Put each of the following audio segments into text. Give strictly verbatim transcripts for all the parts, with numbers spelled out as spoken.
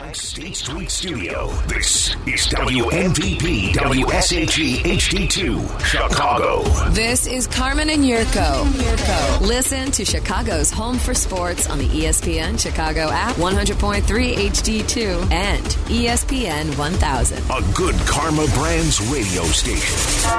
At State Street Studio, this is W M V P W S H E H D two, Chicago. This is Carmen and Yurko. Yurko. Listen to Chicago's Home for Sports on the E S P N Chicago app, one hundred point three H D two, and E S P N one thousand. A good Karma Brands radio station.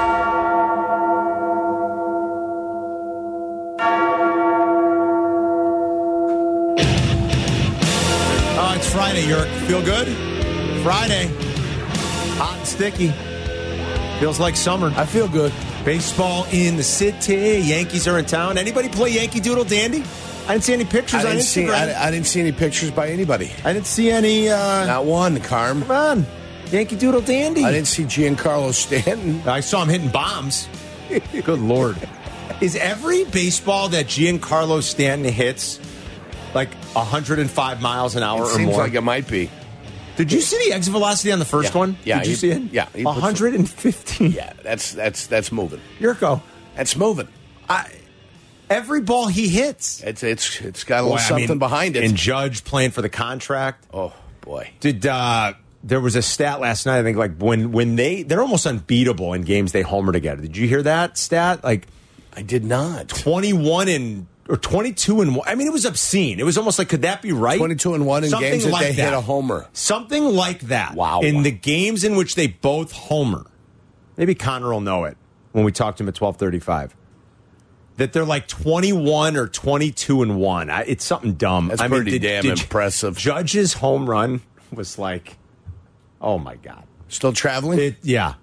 Oh, it's Friday, Yerk. Feel good? Friday. Hot and sticky. Feels like summer. I feel good. Baseball in the city. Yankees are in town. Anybody play Yankee Doodle Dandy? I didn't see any pictures I on didn't, see, Instagram. I, I didn't see any pictures by anybody. I didn't see any. Uh, Not one, Carm. Come on. Yankee Doodle Dandy. I didn't see Giancarlo Stanton. I saw him hitting bombs. Good Lord. Is every baseball that Giancarlo Stanton hits like one hundred five miles an hour It or seems more? like it might be. Did you see the exit velocity on the first Yeah. one? Yeah, Did you he- see it? yeah, he one puts hundred fifteen. Yeah, that's that's that's moving. Yurko. That's moving. I, every ball he hits. It's it's it's got a little Boy, I something mean, behind it. And Judge playing for the contract. Oh boy. Did uh, there was a stat last night? I think like when when they they're almost unbeatable in games they homer together. Did you hear that stat? Like I did not. twenty-one and or twenty-two and one. I mean, it was obscene. It was almost like, could that be right? twenty-two and one in Something games that like they hit a homer. Something like that. Wow. In the games in which they both homer. Maybe Connor will know it when we talk to him at twelve thirty-five. That they're like twenty-one or twenty-two and one. I, it's something dumb. That's I mean, pretty did- damn did impressive. Judge's home run was like, oh my God. Still traveling? It, yeah.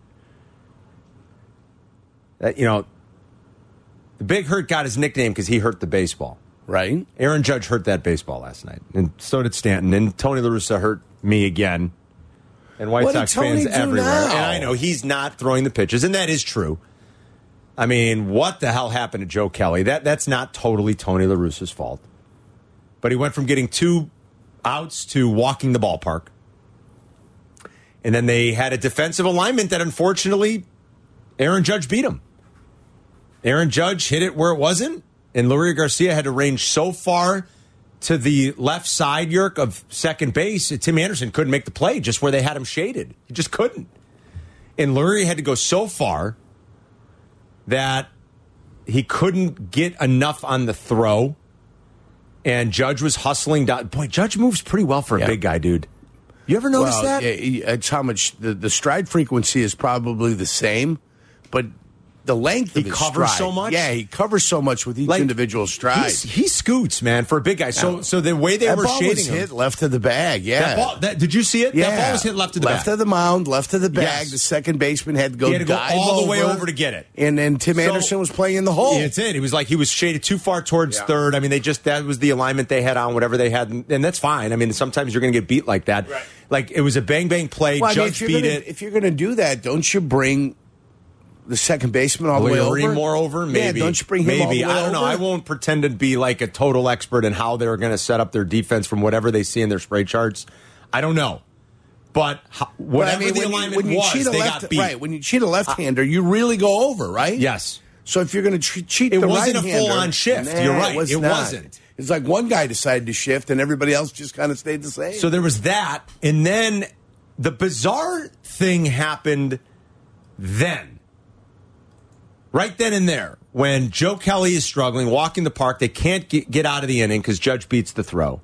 That, you know, the Big Hurt got his nickname because he hurt the baseball. Right. Aaron Judge hurt that baseball last night, and so did Stanton. And Tony La Russa hurt me again, and White What did Sox Tony fans do everywhere. now? And I know he's not throwing the pitches, and that is true. I mean, what the hell happened to Joe Kelly? That that's not totally Tony La Russa's fault, but he went from getting two outs to walking the ballpark, and then they had a defensive alignment that unfortunately Aaron Judge beat him. Aaron Judge hit it where it wasn't, and Luria Garcia had to range so far to the left side, Yerk, of second base. Tim Anderson couldn't make the play just where they had him shaded. He just couldn't. And Luria had to go so far that he couldn't get enough on the throw, and Judge was hustling down. Boy, Judge moves pretty well for a Yeah. big guy, dude. You ever notice well, that? yeah, he- it's how much the, the stride frequency is probably the same, but the length He of his covers stride, so much? Yeah, he covers so much with each Like, individual stride. he's- He scoots, man, for a big guy. So, Yeah. so the way they that were ball shading was him, hit left of the bag. Yeah, that ball, that, did you see it? yeah. That ball was hit left to the left back. of the mound, left of the bag. Yes. The second baseman had to go, He had to go dive all the way over, over to get it. and then Tim So- Anderson was playing in the hole. Yeah, that's it. He was like he was shaded too far towards Yeah. third. I mean, they just that was the alignment they had on whatever they had, and, and that's fine. I mean, sometimes you're going to get beat like that. Right. Like it was a bang bang play. Well, I mean, Judge if you're beat gonna, it. If you're going to do that, don't you bring the second baseman all the way Lee over? more over, maybe. Yeah, don't you bring him maybe. all the way I don't know. over? I won't pretend to be like a total expert in how they're going to set up their defense from whatever they see in their spray charts. I don't know, but ho- But whatever I mean, the when you- alignment when you was, cheat a they left, got beat. Right, when you cheat a left-hander, you really go over, right? Yes. So if you're going to tre- cheat It the wasn't a right-hander, full-on shift. nah, You're right. It, was It not. wasn't. It's like one guy decided to shift, and everybody else just kind of stayed the same. So there was that, and then the bizarre thing happened then. Right then and there, when Joe Kelly is struggling, walking the park, they can't get, get out of the inning because Judge beats the throw.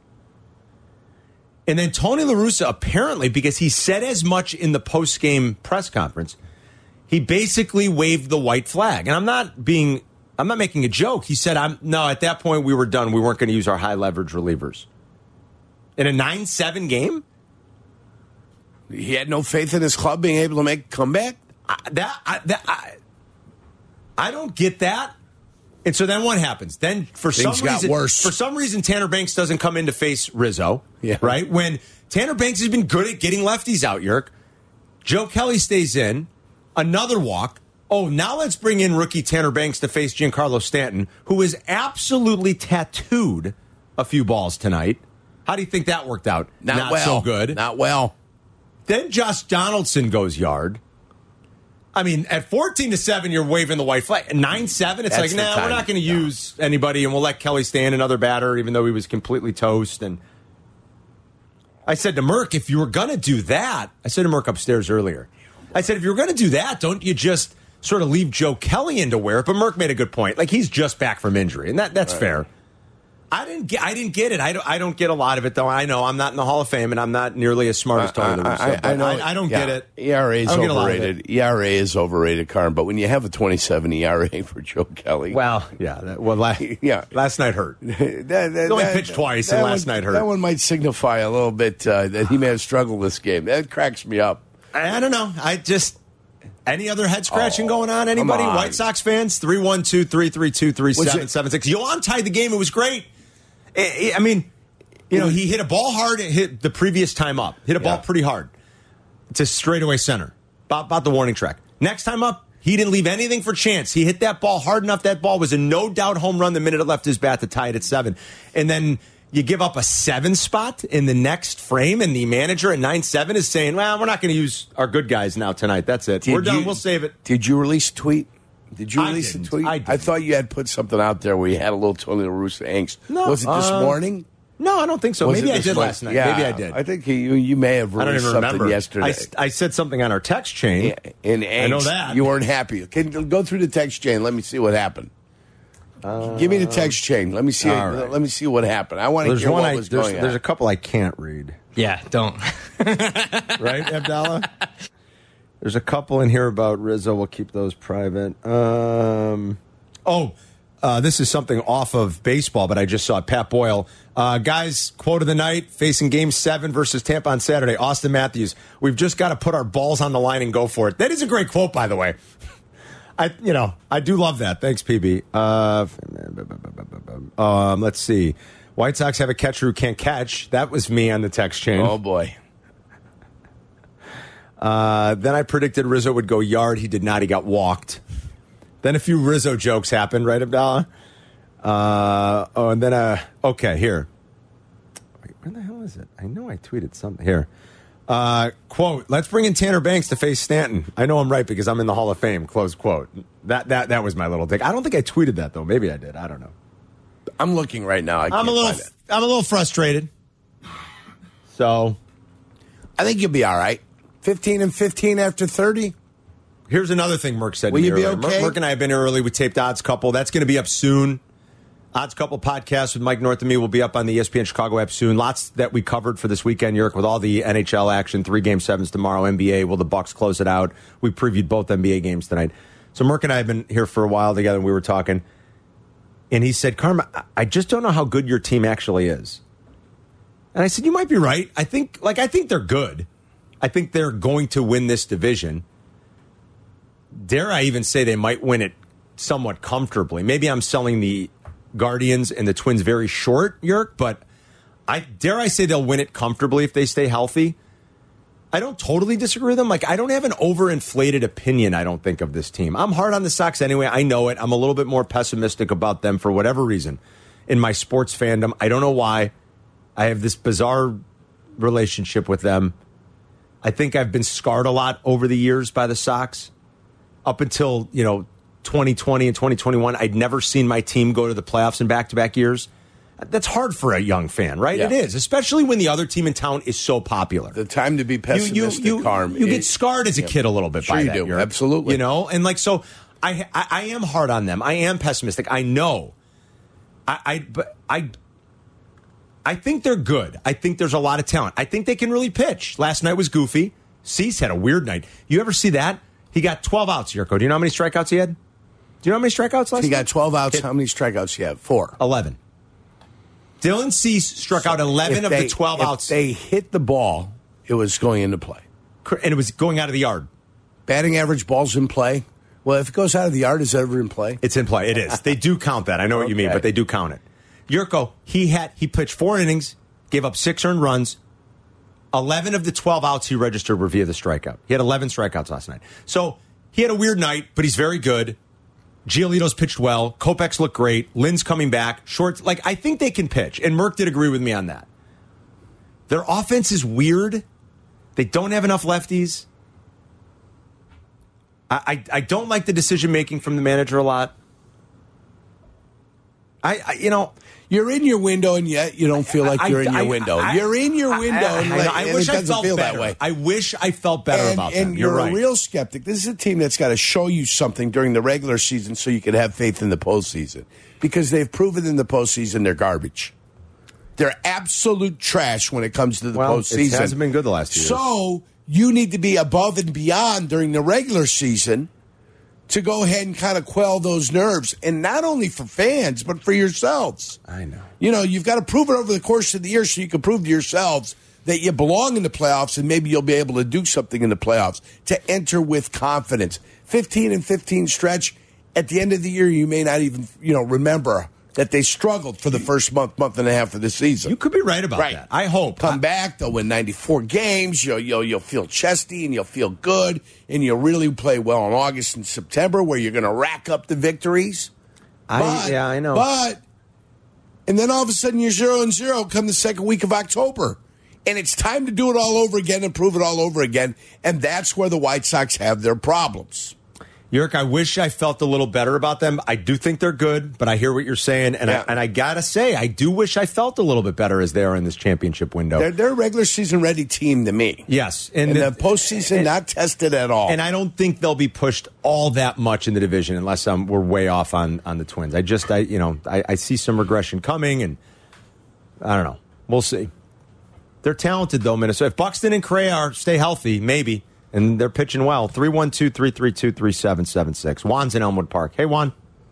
And then Tony La Russa, apparently, because he said as much in the post-game press conference, he basically waved the white flag. And I'm not being, I'm not making a joke. He said, "I'm no, at that point we were done. We weren't going to use our high leverage relievers." In a nine seven game? he had no faith in his club being able to make a comeback? I, that, I, that, I, I don't get that. And so then what happens? Then for Things some got reason, worse. for some reason, Tanner Banks doesn't come in to face Rizzo. Yeah. Right? When Tanner Banks has been good at getting lefties out, Yerk. Joe Kelly stays in. Another walk. Oh, now let's bring in rookie Tanner Banks to face Giancarlo Stanton, who is absolutely tattooed a few balls tonight. How do you think that worked out? Not, well. so good. Not well. Then Josh Donaldson goes yard. I mean, at fourteen to seven, you're waving the white flag. At nine seven, it's That's like, the nah, time. we're not going to No. use anybody, and we'll let Kelly stay in another batter, even though he was completely toast. And I said to Merck, if you were going to do that, I said to Merck upstairs earlier, I said, if you're going to do that, don't you just sort of leave Joe Kelly in to wear it? But Merck made a good point. Like, he's just back from injury, and that that's right. fair. I didn't get, I didn't get it. I don't, I don't get a lot of it, though. I know I'm not in the Hall of Fame, and I'm not nearly as smart as Tony La Russa. I, I, I, know, I, I don't yeah, get it. E R A is overrated. E R A is overrated, Carm. But when you have a twenty-seven E R A for Joe Kelly. Well, yeah. That, well, last, yeah. last night hurt. that, that, he only that, pitched twice, and last one, night hurt. That one might signify a little bit uh, that he may have struggled this game. That cracks me up. I, I don't know. I just... Any other head scratching oh, going on? Anybody? on. White Sox fans? three one two, three three two, three seven seven six. Yoan tied the game. It was great. I, I mean, you know, he hit a ball hard. It hit the previous time up. Hit a ball yeah. pretty hard to straightaway center. About, about the warning track. Next time up, he didn't leave anything for chance. He hit that ball hard enough. That ball was a no-doubt home run the minute it left his bat to tie it at seven. And then you give up a seven spot in the next frame, and the manager at nine seven is saying, well, we're not going to use our good guys now tonight. That's it. Did we're done. You, we'll save it. Did you release a tweet? Did you I release didn't. a tweet? I, I thought you had put something out there where you had a little Tony La Russa angst. No, was it this uh, morning? No, I don't think so. Was Maybe I did morning? last night. Yeah, Maybe I did. I think you you may have released I don't even something remember. yesterday. I, I said something on our text chain. Yeah, in angst, I know that. You weren't happy. Can you go through the text chain. Let me see what happened. Uh, Give me the text chain. Let me see. Right. Let me see what happened. I want to hear what I, was there's, going on. There's a couple I can't read. Yeah, don't. Right, Abdallah? There's a couple in here about Rizzo. We'll keep those private. Um, oh, uh, this is something off of baseball, but I just saw it. Pat Boyle. Uh, guys, quote of the night, facing game seven versus Tampa on Saturday. Austin Matthews, we've just got to put our balls on the line and go for it. That is a great quote, by the way. I, you know, I do love that. Thanks, P B. Uh, um, let's see. White Sox have a catcher who can't catch. That was me on the text chain. Oh, boy. Uh, then I predicted Rizzo would go yard. He did not. He got walked. Then a few Rizzo jokes happened, right, Abdallah? Uh, oh, and then, uh, okay, here. Wait, where the hell is it? I know I tweeted something. Here. Uh, quote, let's bring in Tanner Banks to face Stanton. I know I'm right because I'm in the Hall of Fame, close quote. That that that was my little dig. I don't think I tweeted that, though. Maybe I did. I don't know. I'm looking right now. I can't I'm a little, find it. I'm a little frustrated. So, I think you'll be all right. fifteen and fifteen after thirty. Here's another thing Merck said Will to me you be earlier. okay? Merck, Merck and I have been here early. We taped Odds Couple. That's going to be up soon. Odds Couple podcast with Mike North and me will be up on the E S P N Chicago app soon. Lots that we covered for this weekend, Yerk, with all the N H L action. Three game sevens tomorrow. N B A. Will the Bucks close it out? We previewed both N B A games tonight. So Merck and I have been here for a while together, and we were talking. And he said, Karma, I just don't know how good your team actually is. And I said, you might be right. I think, like, I think they're good. I think they're going to win this division. Dare I even say they might win it somewhat comfortably. Maybe I'm selling the Guardians and the Twins very short, Yerk, but I dare I say they'll win it comfortably if they stay healthy. I don't totally disagree with them. Like, I don't have an overinflated opinion, I don't think, of this team. I'm hard on the Sox anyway. I know it. I'm a little bit more pessimistic about them for whatever reason in my sports fandom. I don't know why. I have this bizarre relationship with them. I think I've been scarred a lot over the years by the Sox. Up until, you know, twenty twenty and twenty twenty-one, I'd never seen my team go to the playoffs in back-to-back years. That's hard for a young fan, right? Yeah. It is, especially when the other team in town is so popular. The time to be pessimistic, you, you, you, Carm. You it, get scarred as a yeah. kid a little bit sure by you that. do. Europe, Absolutely. You know, and like, so I, I, I am hard on them. I am pessimistic. I know. I, I, but I, I think they're good. I think there's a lot of talent. I think they can really pitch. Last night was goofy. Cease had a weird night. You ever see that? He got twelve outs, Yurko. Do you know how many strikeouts he had? Do you know how many strikeouts last night? He got twelve outs. Hit How many strikeouts you have? Four. eleven. Dylan Cease struck so out eleven of they, the twelve if outs. They hit the ball, it was going into play. And it was going out of the yard. Batting average, balls in play. Well, if it goes out of the yard, is it ever in play? It's in play. It is. They do count that. I know what you mean, Okay. but they do count it. Yurko, he had he pitched four innings, gave up six earned runs. eleven of the twelve outs he registered were via the strikeout. He had eleven strikeouts last night. So he had a weird night, but he's very good. Giolito's pitched well. Kopech's looked great. Lynn's coming back. Short, like, I think they can pitch. And Merck did agree with me on that. Their offense is weird. They don't have enough lefties. I, I, I don't like the decision-making from the manager a lot. I, I you know. You're in your window, and yet you don't feel like you're in your I, window. I, you're in your window, I, I, and, I, I and wish it I doesn't felt feel better. that way. I wish I felt better and, about and them. You're You're right. a real skeptic. This is a team that's got to show you something during the regular season so you can have faith in the postseason. Because they've proven in the postseason they're garbage. They're absolute trash when it comes to the well, postseason. It hasn't been good the last two years. So you need to be above and beyond during the regular season to go ahead and kind of quell those nerves. And not only for fans, but for yourselves. I know. You know, you've got to prove it over the course of the year so you can prove to yourselves that you belong in the playoffs and maybe you'll be able to do something in the playoffs to enter with confidence. fifteen and fifteen stretch. At the end of the year, you may not even, you know, remember that they struggled for the first month, month and a half of the season. You could be right about right. that. I hope. Come I- back, they'll win ninety-four games. You'll, you'll, you'll feel chesty and you'll feel good. And you'll really play well in August and September where you're going to rack up the victories. I, But, yeah, I know. But, and then all of a sudden you're zero and zero come the second week of October. And it's time to do it all over again and prove it all over again. And that's where the White Sox have their problems. Yerk, I wish I felt a little better about them. I do think they're good, but I hear what you're saying, and Yeah. I, and I gotta say, I do wish I felt a little bit better as they are in this championship window. They're, they're a regular season ready team to me. yes, And, and the, the- postseason, and- not tested at all. And I don't think they'll be pushed all that much in the division unless um, we're way off on, on the Twins. I just, I you know, I, I see some regression coming, and I don't know. We'll see. They're talented, though, Minnesota. If Buxton and Correa are stay healthy, maybe, and they're pitching well. three one two, three three two, three seven seven six. Juan's in Elmwood Park. Hey, Juan.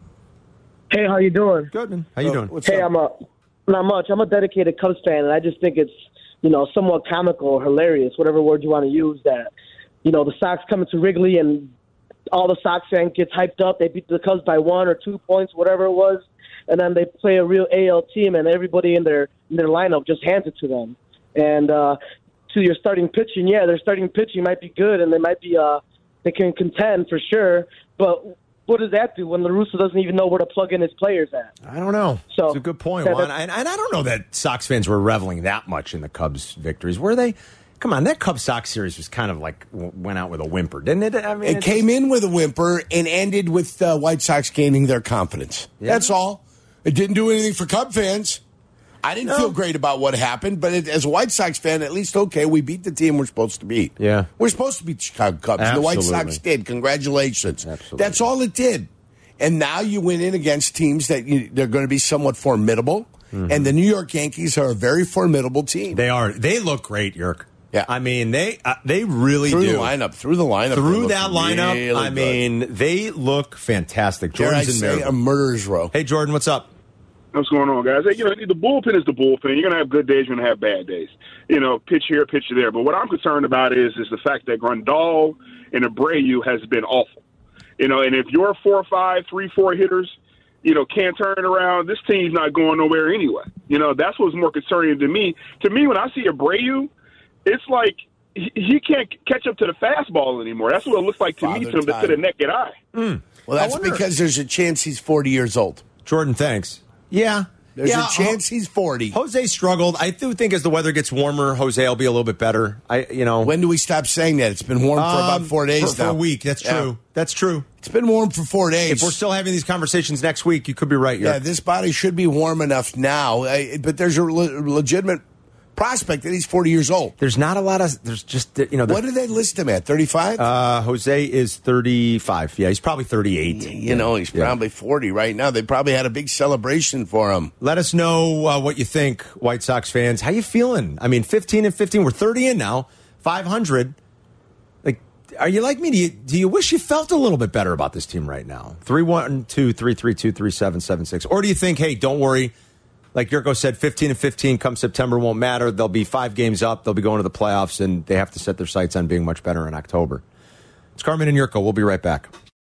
Hey, how you doing? Good, man. How you So, doing? what's Hey, up? I'm a not much. I'm a dedicated Cubs fan, and I just think it's you know somewhat comical or hilarious, whatever word you want to use. That you know the Sox coming to Wrigley and all the Sox fans gets hyped up. They beat the Cubs by one or two points, whatever it was, and then they play a real A L team, and everybody in their in their lineup just hands it to them. And uh, to your starting pitching, yeah, their starting pitching might be good, and they might be uh, they can contend for sure. But what does that do when La Russa doesn't even know where to plug in his players at? I don't know. So- it's a good point, Yeah, Juan. that's- And, and I don't know that Sox fans were reveling that much in the Cubs' victories. Were they? Come on, that Cubs-Sox series was kind of like w- went out with a whimper, didn't it? I mean, It it's came in with a whimper and ended with uh, White Sox gaining their confidence. Yeah. That's all. It didn't do anything for Cub fans. I didn't No. feel great about what happened, but it, as a White Sox fan, at least, okay, we beat the team we're supposed to beat. Yeah. We're supposed to beat the Chicago Cubs. The White Absolutely. Sox did. Congratulations. Absolutely. That's all it did. And now you went in against teams that you, they're going to be somewhat formidable. Mm-hmm. And the New York Yankees are a very formidable team. They are. They look great, Yerk. Yeah. I mean, they uh, they really through do. the lineup, through the lineup, they Through look that lineup, really I good. mean, they look fantastic. Dare I Jordan's in say there. a murderer's row. Hey, Jordan, what's up? What's going on, guys? Hey, you know, the bullpen is the bullpen. You're going to have good days. You're going to have bad days. You know, pitch here, pitch there. But what I'm concerned about is is the fact that Grandal and Abreu has been awful. You know, and if your four, five, three, four hitters, you know, can't turn it around, this team's not going nowhere anyway. You know, that's what's more concerning to me. To me, when I see Abreu, it's like he, he can't catch up to the fastball anymore. That's what it looks like to me, Father to, to the naked eye. Well, that's wonder- because there's a chance he's forty years old. Jordan, thanks. Yeah. There's yeah, a chance he's forty. Jose struggled. I do think as the weather gets warmer, Jose will be a little bit better. I, you know, When do we stop saying that? It's been warm for about Um, four days for, now. For a week. That's Yeah. true. That's true. It's been warm for four days. If we're still having these conversations next week, you could be right. yeah, Yerk. this body should be warm enough now. Uh, But there's a le- legitimate prospect that he's forty years old. There's not a lot of. There's just you know. What did they list him at? thirty-five? Uh, Jose is thirty-five. Yeah, he's probably thirty-eight. you know, he's Yeah. probably forty right now. They probably had a big celebration for him. Let us know uh, what you think, White Sox fans. How you feeling? I mean, fifteen and fifteen. We're thirty in now. Five hundred. Like, are you like me? Do you do you wish you felt a little bit better about this team right now? Three one two three three two three seven seven six. Or do you think, hey, don't worry. Like Yurko said, fifteen and fifteen come September won't matter. They'll be five games up. They'll be going to the playoffs, and they have to set their sights on being much better in October. It's Carmen and Yurko. We'll be right back.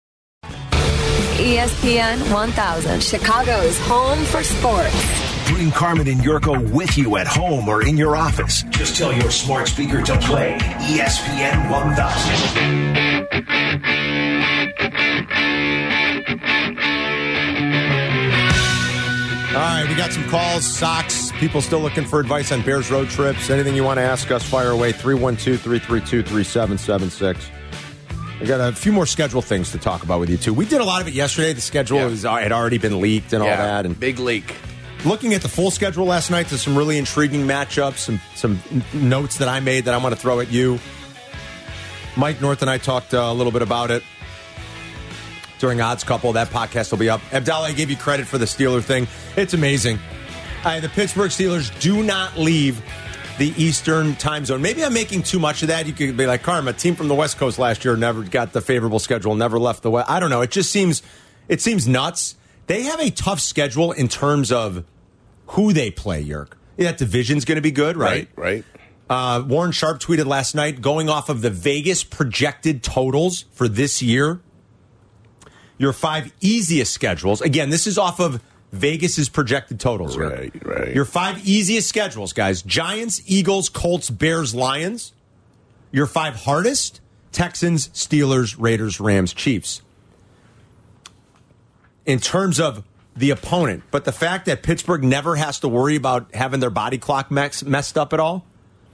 E S P N one thousand, Chicago's home for sports. Bring Carmen and Yurko with you at home or in your office. Just tell your smart speaker to play E S P N one thousand. All right, we got some calls, Sox, people still looking for advice on Bears road trips. Anything you want to ask us, fire away, three one two, three three two, three seven seven six. I got a few more schedule things to talk about with you, too. We did a lot of it yesterday. The schedule Yeah. was, had already been leaked and Yeah, all that. And big leak. looking at the full schedule last night, there's some really intriguing matchups, some, some n- notes that I made that I want to throw at you. Mike North and I talked uh, a little bit about it during Odds Couple. That podcast will be up. Abdallah, I gave you credit for the Steeler thing. It's amazing. Uh, the Pittsburgh Steelers do not leave the Eastern time zone. Maybe I'm making too much of that. You could be like, Carm, a team from the West Coast last year never got the favorable schedule, never left the West. I don't know. It just seems, it seems nuts. They have a tough schedule in terms of who they play, Yerk. That division's going to be good, right? Right, right. Uh, Warren Sharp tweeted last night, going off of the Vegas projected totals for this year, your five easiest schedules. Again, this is off of Vegas's projected totals. Right, here. right. Your five easiest schedules, guys. Giants, Eagles, Colts, Bears, Lions. Your five hardest, Texans, Steelers, Raiders, Rams, Chiefs. In terms of the opponent, but the fact that Pittsburgh never has to worry about having their body clock mess, messed up at all,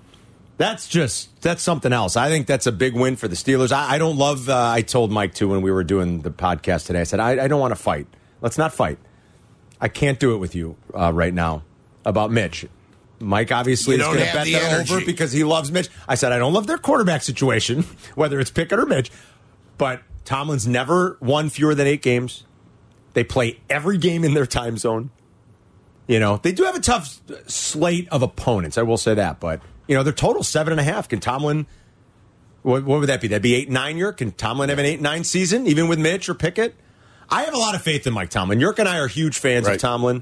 that's just, that's something else. I think that's a big win for the Steelers. I, I don't love, uh, I told Mike, too, when we were doing the podcast today, I said, I, I don't want to fight. Let's not fight. I can't do it with you uh, right now about Mitch. Mike obviously You is don't going to have bet the that energy. over because he loves Mitch. I said, I don't love their quarterback situation, whether it's Pickett or Mitch, but Tomlin's never won fewer than eight games. They play every game in their time zone. You know, they do have a tough slate of opponents, I will say that, but, you know, their total seven and a half. Can Tomlin, what, what would that be? That'd be eight, nine year? Can Tomlin have an eight, nine season, even with Mitch or Pickett? I have a lot of faith in Mike Tomlin. Yerk and I are huge fans Right. of Tomlin.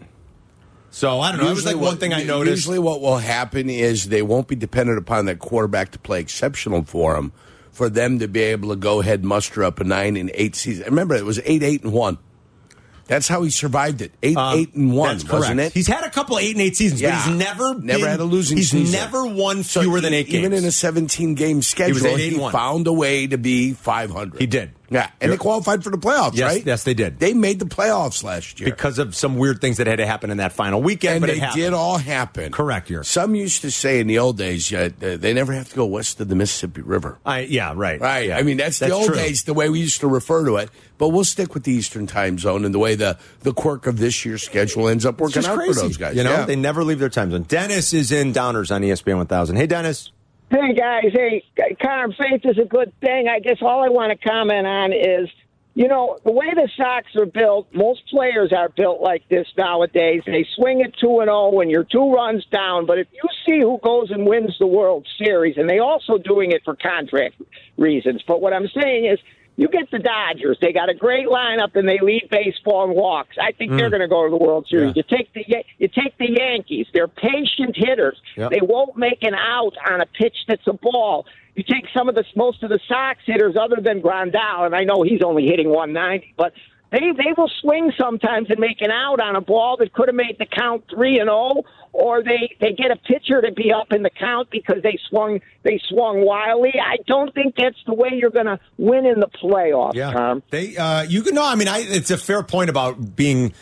So, I don't know. It was like one what- thing I noticed. Usually what will happen is they won't be dependent upon that quarterback to play exceptional for them, for them to be able to go ahead and muster up a nine and eight season. Remember, it was eight, eight, and one. That's how he survived it. Eight, Um, eight, and one, that's correct. wasn't it? He's had a couple eight and eight seasons, Yeah. but he's never Never been- had a losing he's season. never won So fewer e- than eight games. Even in a seventeen-game schedule, eight, eight, he and one. found a way to be five hundred. He did. Yeah, and You're- they qualified for the playoffs, Yes, right? yes, they did. They made the playoffs last year. because of some weird things that had to happen in that final weekend, and but they it happened. did all happen. Correct, Yerk. Some used to say in the old days, uh, they never have to go west of the Mississippi River. I, yeah, right. Right. Yeah. I mean, that's, the old true. days, the way we used to refer to it. But we'll stick with the Eastern time zone and the way the, the quirk of this year's schedule ends up It's working just out crazy. for those guys. You know, Yeah. they never leave their time zone. Dennis is in Downers on E S P N one thousand. Hey, Dennis. Hey, guys. Hey, Carm, faith is a good thing. I guess all I want to comment on is, you know, the way the Sox are built, most players are built like this nowadays. They swing it two and oh when you're two runs down. But if you see who goes and wins the World Series, and they also doing it for contract reasons. But what I'm saying is, you get the Dodgers. They got a great lineup, and they lead baseball in walks. I think Mm. they're going to go to the World Series. Yeah. You take the you take the Yankees. They're patient hitters. Yep. They won't make an out on a pitch that's a ball. You take some of the most of the Sox hitters, other than Grandal, and I know he's only hitting one ninety, but they they will swing sometimes and make an out on a ball that could have made the count three and zero, or they they get a pitcher to be up in the count because they swung they swung wildly. I don't think that's the way you're going to win in the playoffs, Yeah. Tom. They, uh, you can, no, I mean, I, it's a fair point about being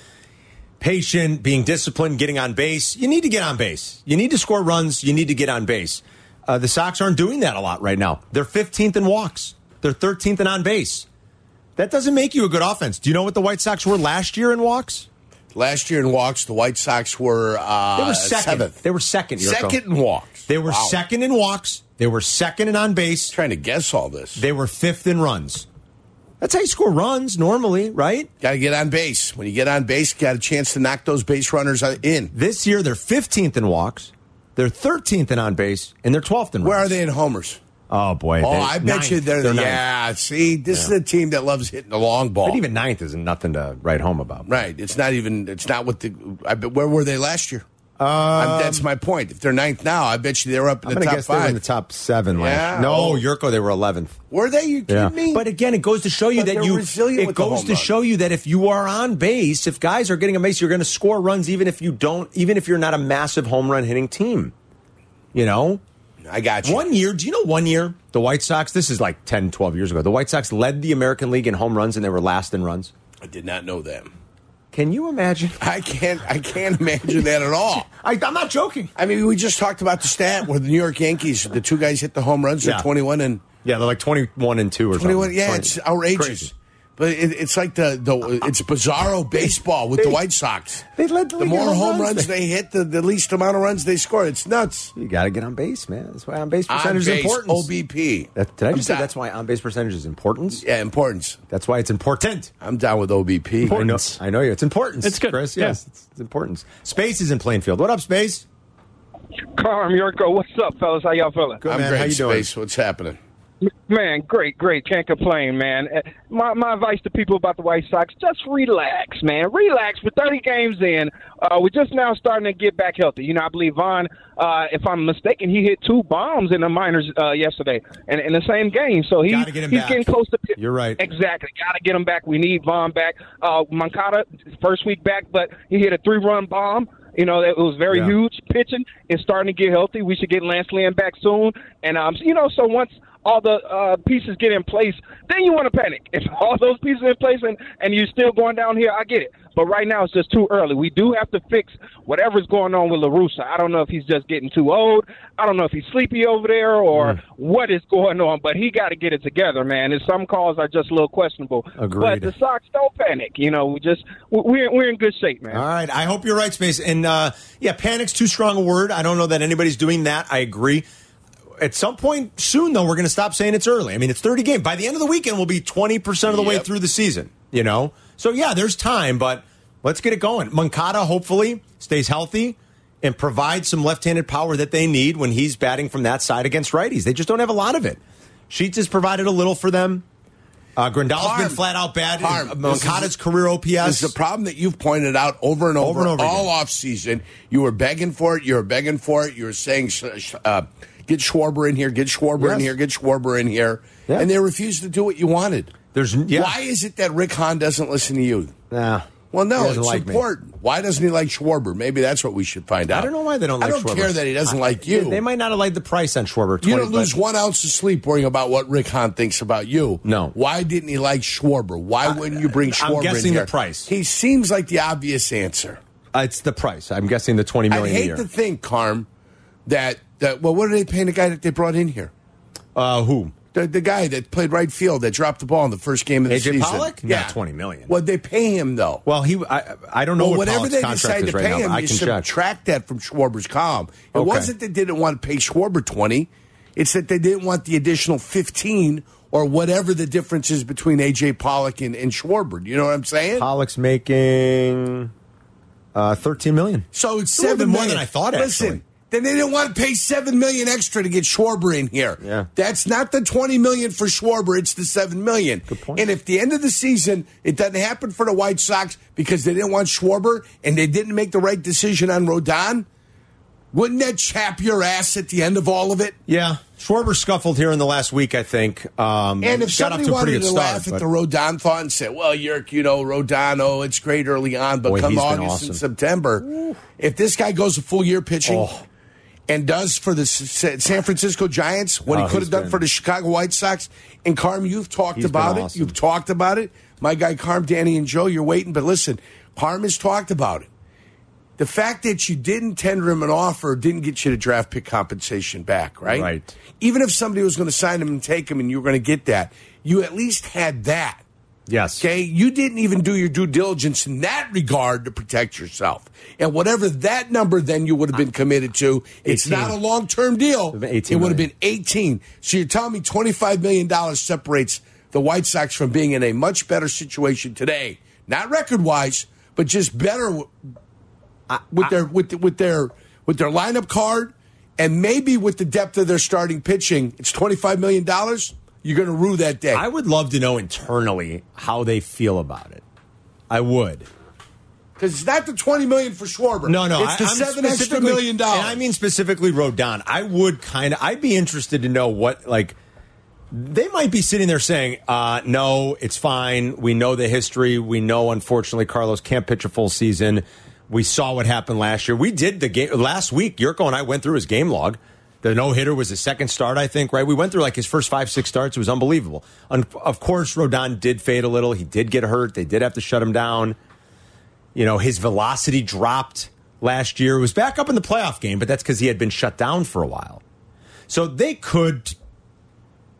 patient, being disciplined, getting on base. You need to get on base. You need to score runs. You need to get on base. Uh, the Sox aren't doing that a lot right now. They're fifteenth in walks. They're thirteenth in on base. That doesn't make you a good offense. Do you know what the White Sox were last year in walks? Last year in walks, the White Sox were, uh, They were second. seventh. They were second. Yurko. Second in walks. They were Wow. second in walks. They were second in on base. Trying to guess all this. They were fifth in runs. That's how you score runs normally, right? Got to get on base. When you get on base, got a chance to knock those base runners in. This year, they're fifteenth in walks. They're thirteenth in on base, and they're twelfth in runs. Where are they in homers? Oh, boy. Oh, They- I bet ninth. you they're, They're ninth. yeah. See, this is a team that loves hitting the long ball. But even ninth isn't nothing to write home about. Right. It's not even. It's not what the. I bet. Where were they last year? Um, that's my point. If they're ninth now, I bet you they were up in I'm the going to top guess they were in five. the top seven Yeah. last year. No, Oh. Yurko, they were eleventh. Were they? You kidding Yeah. me? But again, it goes to show you But that they're you. resilient It with the goes home to run. show you that if you are on base, if guys are getting on base, you're going to score runs, even if you don't. Even if you're not a massive home run hitting team. You know. I got you. One year, do you know one year, the White Sox, this is like ten, twelve years ago, the White Sox led the American League in home runs and they were last in runs? I did not know that. Can you imagine? I can't. I can't imagine that at all. I, I'm not joking. I mean, we just talked about the stat where the New York Yankees, the two guys hit the home runs. They're Yeah. twenty-one and Yeah, they're like twenty-one and two or twenty-one, something. yeah, twenty it's outrageous. Crazy. But it, it's like the, the it's bizarro baseball with They- the White Sox. they led the the league in more home home runs runs they- they hit, the, the least amount of runs they score. It's nuts. You got to get on base, man. That's why on base On percentage base, is important. O B P. That, did I just say I'm that's why on base percentage is important? Yeah, importance. That's why it's important. I'm down with O B P. I know, Importance. I know you. It's important. It's good. Chris. Yeah. Yes, it's, it's important. Space is in Plainfield. What up, Space? Carm, Yurko, what's up, fellas? How y'all feeling? Good, I'm man. great, How you doing? Space. What's happening? Man, great, great. Can't complain, man. Uh, My my advice to people about the White Sox, just relax, man. Relax. For thirty games in, uh, we're just now starting to get back healthy. You know, I believe Vaughn, uh, if I'm mistaken, he hit two bombs in the minors uh, yesterday in, in the same game. So he, Gotta get him he's back. getting close to – You're right. Exactly. Got to get him back. We need Vaughn back. Uh, Moncada, first week back, but he hit a three-run bomb. You know, it was very Yeah. huge. Pitching is starting to get healthy. We should get Lance Lynn back soon. And, um, you know, so once all the uh, pieces get in place, then you want to panic. If all those pieces are in place and, and you're still going down here, I get it. But right now it's just too early. We do have to fix whatever's going on with La Russa. I don't know if he's just getting too old. I don't know if he's sleepy over there or Mm. what is going on. But he got to get it together, man. And some calls are just a little questionable. Agreed. But the Sox, don't panic. You know, we just we're we're in good shape, man. All right. I hope you're right, Space. And, uh, yeah, panic's too strong a word. I don't know that anybody's doing that. I agree. At some point soon, though, we're going to stop saying it's early. I mean, it's thirty games. By the end of the weekend, we'll be twenty percent of the way Yep. through the season, you know? So, yeah, there's time, but let's get it going. Moncada, hopefully, stays healthy and provides some left-handed power that they need when he's batting from that side against righties. They just don't have a lot of it. Sheets has provided a little for them. Uh, Grandal's Harm. been flat out bad. Harm. Uh, This is- Moncada's career O P S. This is a problem that you've pointed out over and over, Over and over all again. off season. You were begging for it. You were begging for it. You were saying, sh- sh- uh, get Schwarber in here, get Schwarber Yes. in here, get Schwarber in here. Yeah. And they refused to do what you wanted. There's yeah. Why is it that Rick Hahn doesn't listen to you? Nah. Well, no, He it's doesn't like me. important. Why doesn't he like Schwarber? Maybe that's what we should find out. I don't know why they don't I like don't Schwarber. care that he doesn't like you. They, they might not have liked the price on Schwarber. You twenty, don't lose but- one ounce of sleep worrying about what Rick Hahn thinks about you. No. Why didn't he like Schwarber? Why wouldn't you bring I'm Schwarber in guessing the here? price. He seems like the obvious answer. Uh, it's the price. I'm guessing the twenty I'd million a hate year. to think, Carm, that, that well, what are they paying the guy that they brought in here? uh, who? The, the guy that played right field that dropped the ball in the first game of the A J season. Pollock? Yeah, Not twenty million. What'd they pay him though? Well, he. I, I don't know Well, what whatever Pollock's they contract decide is to right pay now. him, But I you can check. subtract that from Schwarber's column. It Okay. wasn't that they didn't want to pay Schwarber twenty; it's that they didn't want the additional fifteen or whatever the difference is between A J Pollock and, and Schwarber. You know what I'm saying? Pollock's making uh, thirteen million. So it's A little seven bit more million. than I thought, Listen, actually. then they didn't want to pay seven million extra to get Schwarber in here. Yeah. That's not the twenty million for Schwarber. It's the seven million. Good point. And if the end of the season it doesn't happen for the White Sox because they didn't want Schwarber and they didn't make the right decision on Rodon, wouldn't that chap your ass at the end of all of it? Yeah, Schwarber scuffled here in the last week. I think. Um, And if got off somebody to a pretty wanted good to start, laugh at but- the Rodon thought and say, well, Yerk, you know, Rodon, oh, it's great early on, but Boy, come he's been August awesome. and September, if this guy goes a full year pitching Oh. and does for the S- San Francisco Giants what Oh, he could he's have done been- for the Chicago White Sox, and Carm, you've talked He's about been it. awesome. You've talked about it. My guy Carm, Danny, and Joe, you're waiting, but listen, Carm has talked about it. The fact that you didn't tender him an offer didn't get you to draft pick compensation back, right? Right. Even if somebody was going to sign him and take him and you were going to get that, you at least had that. Yes. Okay? You didn't even do your due diligence in that regard to protect yourself. And whatever that number then you would have been committed to, it's eighteen. not a long term deal. It would have been eighteen It would have million. been eighteen. So you're telling me twenty-five million dollars separates the White Sox from being in a much better situation today. Not record wise, but just better w- with their with the, with their with their lineup card and maybe with the depth of their starting pitching. It's twenty-five million dollars. You're going to rue that day. I would love to know internally how they feel about it. I would. Because it's not the twenty million for Schwarber. No, no, it's the I, I'm seven extra specifically- million dollars. And I mean specifically Rodon. I would kind of. I'd be interested to know what like. They might be sitting there saying, uh, "No, it's fine. We know the history. We know, unfortunately, Carlos can't pitch a full season. We saw what happened last year. We did the game last week. Yurko and I went through his game log. The no hitter was his second start, I think. Right? We went through like his first five, six starts. It was unbelievable. Un- of course, Rodon did fade a little. He did get hurt. They did have to shut him down. You know, his velocity dropped last year. It was back up in the playoff game, but that's because he had been shut down for a while. So they could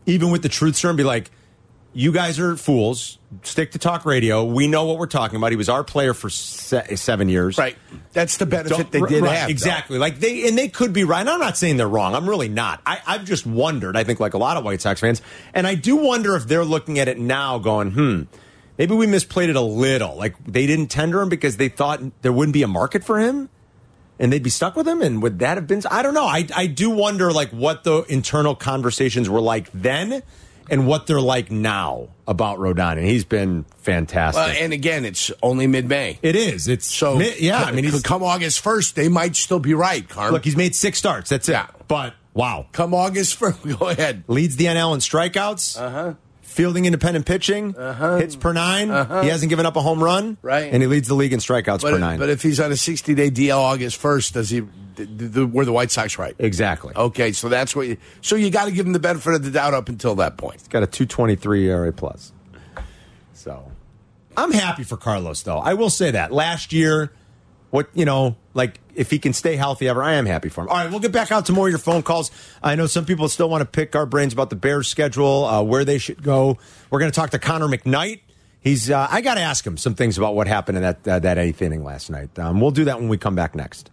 even with the truth serum, be like, you guys are fools. Stick to talk radio. We know what we're talking about. He was our player for se- seven years. Right. That's the benefit Don't, they did right, have. Exactly. Though. Like they and they could be right. And I'm not saying they're wrong. I'm really not. I, I've just wondered, I think like a lot of White Sox fans, and I do wonder if they're looking at it now going, hmm, maybe we misplayed it a little. Like they didn't tender him because they thought there wouldn't be a market for him and they'd be stuck with him. And would that have been, I don't know. I, I do wonder like what the internal conversations were like then and what they're like now about Rodon, and he's been fantastic. Uh, and again, it's only mid-May. It is. It's so mid, yeah. c- I mean, he's, come August first, they might still be right. Carm. Look, he's made six starts. That's it. Yeah. But wow, come August first, go ahead. Leads the N L in strikeouts. Uh huh. Fielding independent pitching, uh-huh. hits per nine. Uh-huh. He hasn't given up a home run, right? And he leads the league in strikeouts but, per nine. But if he's on a sixty-day D L August first, does he? The, the, were the White Sox right? Exactly. Okay, so that's what. You, so you got to give him the benefit of the doubt up until that point. He's got a two twenty-three E R A plus. So I'm happy for Carlos, though. I will say that last year, what you know, like if he can stay healthy ever, I am happy for him. All right, we'll get back out to more of your phone calls. I know some people still want to pick our brains about the Bears' schedule, uh, where they should go. We're going to talk to Connor McKnight. He's. Uh, I got to ask him some things about what happened in that uh, that eighth inning last night. Um, we'll do that when we come back next.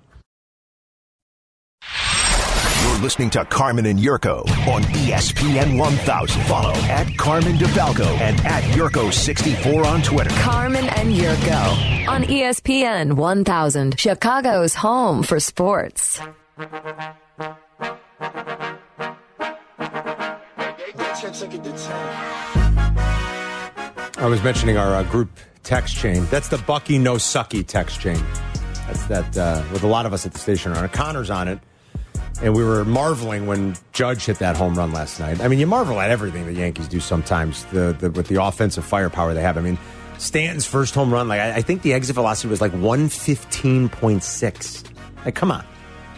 You're listening to Carmen and Yurko on E S P N one thousand. Follow at Carmen DeFalco and at Yurko sixty-four on Twitter. Carmen and Yurko on E S P N one thousand, Chicago's home for sports. I was mentioning our uh, group text chain. That's the Bucky No Sucky text chain. That's that uh, with a lot of us at the station are on it. Connor's on it. And we were marveling when Judge hit that home run last night. I mean, you marvel at everything the Yankees do sometimes the, the, with the offensive firepower they have. I mean, Stanton's first home run, like I, I think the exit velocity was like one fifteen point six. Like, come on.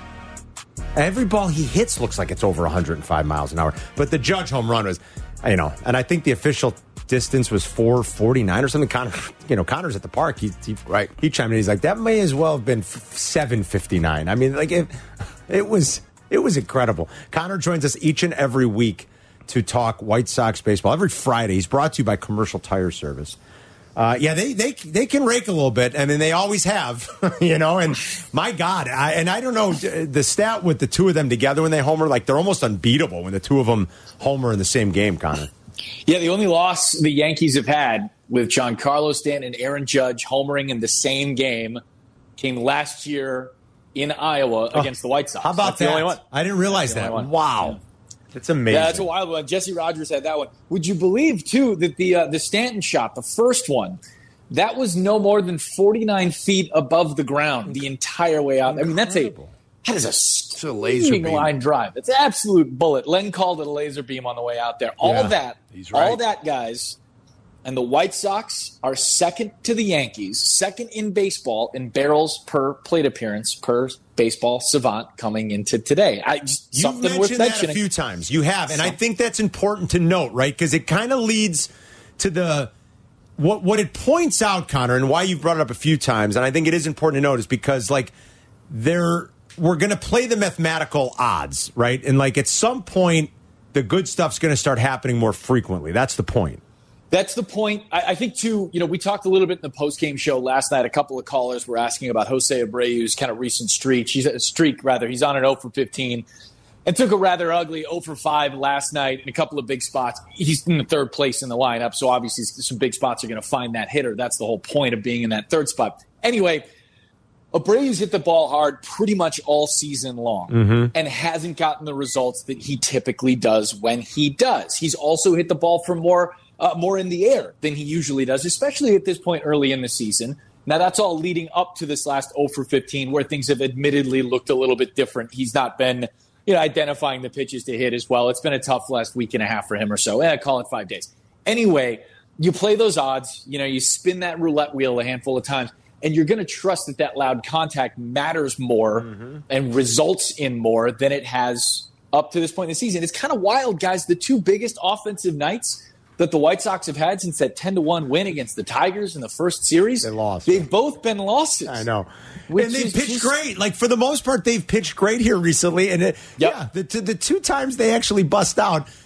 Every ball he hits looks like it's over one hundred five miles an hour. But the Judge home run was, you know, and I think the official distance was four forty-nine or something. Connor, you know, Connor's at the park. He, he, right. he chimed in. He's like, that may as well have been seven fifty-nine. I mean, like, it, it was... It was incredible. Connor joins us each and every week to talk White Sox baseball. Every Friday. He's brought to you by Commercial Tire Service. Uh, yeah, they, they they can rake a little bit, and then they always have, you know. And my God, I, and I don't know the stat with the two of them together when they homer, like they're almost unbeatable when the two of them homer in the same game, Connor. Yeah, the only loss the Yankees have had with Giancarlo Stanton and Aaron Judge homering in the same game came last year in Iowa against oh, the White Sox. How about that's that? The only one. I didn't realize that. Wow. That's amazing. Yeah, that's a wild one. Jesse Rogers had that one. Would you believe, too, that the uh, the Stanton shot, the first one, that was no more than forty-nine feet above the ground the entire way out. Incredible. I mean, that's a that is a, it's a laser beam line drive. It's an absolute bullet. Len called it a laser beam on the way out there. All yeah, that, he's right. all that, guys. And the White Sox are second to the Yankees, second in baseball in barrels per plate appearance per baseball savant coming into today. I, just, You've something mentioned worth that mentioning. a few times. You have, and I think that's important to note, right? Because it kind of leads to the what what it points out, Connor, and why you've brought it up a few times. And I think it is important to note is because like there we're going to play the mathematical odds, right? And like at some point, the good stuff's going to start happening more frequently. That's the point. That's the point. I, I think, too, you know, we talked a little bit in the post-game show last night. A couple of callers were asking about Jose Abreu's kind of recent streak. He's a streak, rather. He's on an oh for fifteen and took a rather ugly oh for five last night in a couple of big spots. He's in the third place in the lineup, so obviously some big spots are going to find that hitter. That's the whole point of being in that third spot. Anyway, Abreu's hit the ball hard pretty much all season long mm-hmm. and hasn't gotten the results that he typically does when he does. He's also hit the ball for more – Uh, more in the air than he usually does, especially at this point early in the season. Now, that's all leading up to this last oh for fifteen where things have admittedly looked a little bit different. He's not been, you know, identifying the pitches to hit as well. It's been a tough last week and a half for him or so. Eh, call it five days. Anyway, you play those odds. You know, you spin that roulette wheel a handful of times, and you're going to trust that that loud contact matters more mm-hmm. and results in more than it has up to this point in the season. It's kind of wild, guys. The two biggest offensive nights that the White Sox have had since that ten to one win against the Tigers in the first series. They lost. They've both been losses. I know. And they pitched just... great. Like, for the most part, they've pitched great here recently. And, it, yep. yeah, the, the two times they actually bust out,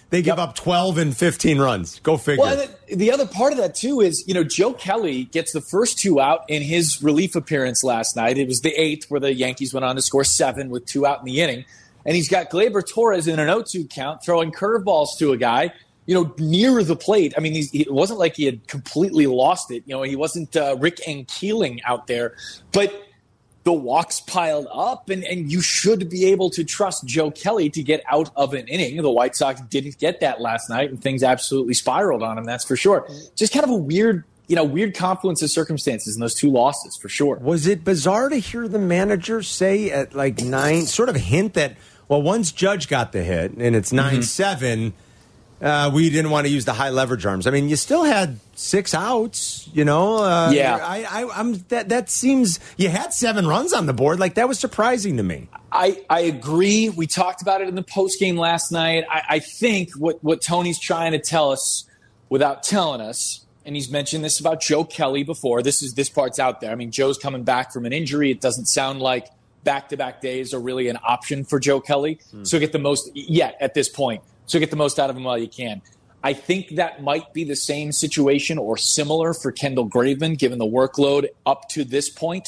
they give Yep. up twelve and fifteen runs. Go figure. Well, and the, the other part of that, too, is, you know, Joe Kelly gets the first two out in his relief appearance last night. It was the eighth where the Yankees went on to score seven with two out in the inning. And he's got Gleyber Torres in an oh two count throwing curveballs to a guy, you know, near the plate. I mean, he's, it wasn't like he had completely lost it. You know, he wasn't uh, Rick Ankeeling out there. But the walks piled up, and, and you should be able to trust Joe Kelly to get out of an inning. The White Sox didn't get that last night, and things absolutely spiraled on him, that's for sure. Just kind of a weird, you know, weird confluence of circumstances in those two losses, for sure. Was it bizarre to hear the manager say at like nine, sort of hint that, well, once Judge got the hit, and it's nine seven, uh, we didn't want to use the high leverage arms. I mean, you still had six outs, you know. Uh, yeah, I, I, I'm that. That seems you had seven runs on the board. Like that was surprising to me. I, I agree. We talked about it in the post game last night. I, I think what what Tony's trying to tell us without telling us, and he's mentioned this about Joe Kelly before. This is this part's out there. I mean, Joe's coming back from an injury. It doesn't sound like back-to-back days are really an option for Joe Kelly. Mm. So get the most yet at this point. So get the most out of him while you can. I think that might be the same situation or similar for Kendall Graveman, given the workload up to this point.